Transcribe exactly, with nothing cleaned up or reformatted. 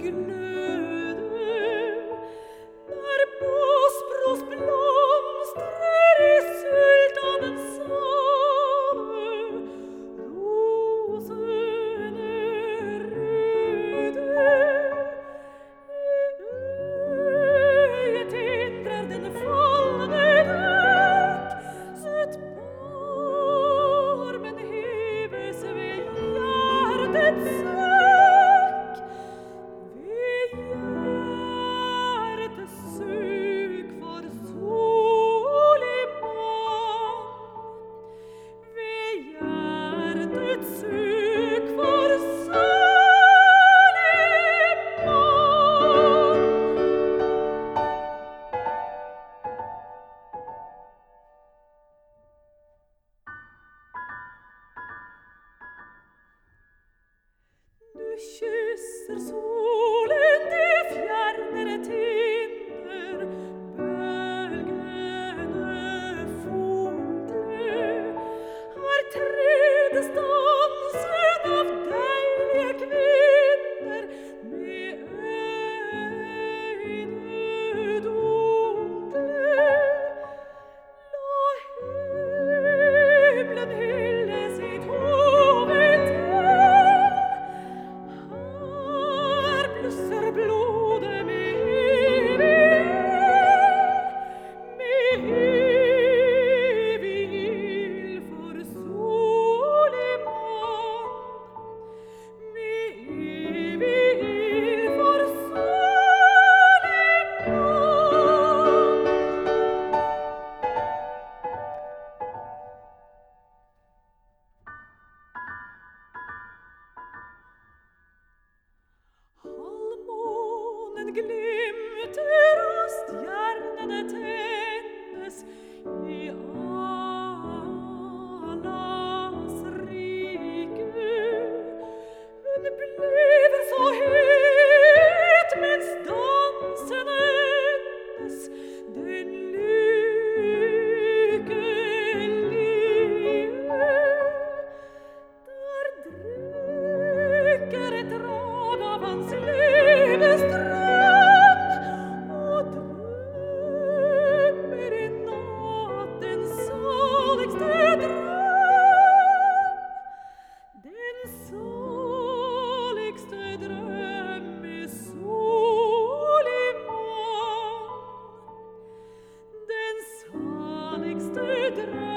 Kysser solen de fjernere tinder, bølgene funkler, har tredes dansen av deilige kvinner, med øyne dunkle. La himmelen hylle sitt hovedtell, her blusser blodet med evig med evig ild for solig mann, med evig ild for solig mann. Halvmånen glimter og stjernene tennes i Alas rike. Hun bliver så het mens dansen endes, den lykkelige. Der drikker et drag av hans levestrøm, og drømmer i nattens saligste drøm. Den saligste drøm med solig mann. Den saligste drøm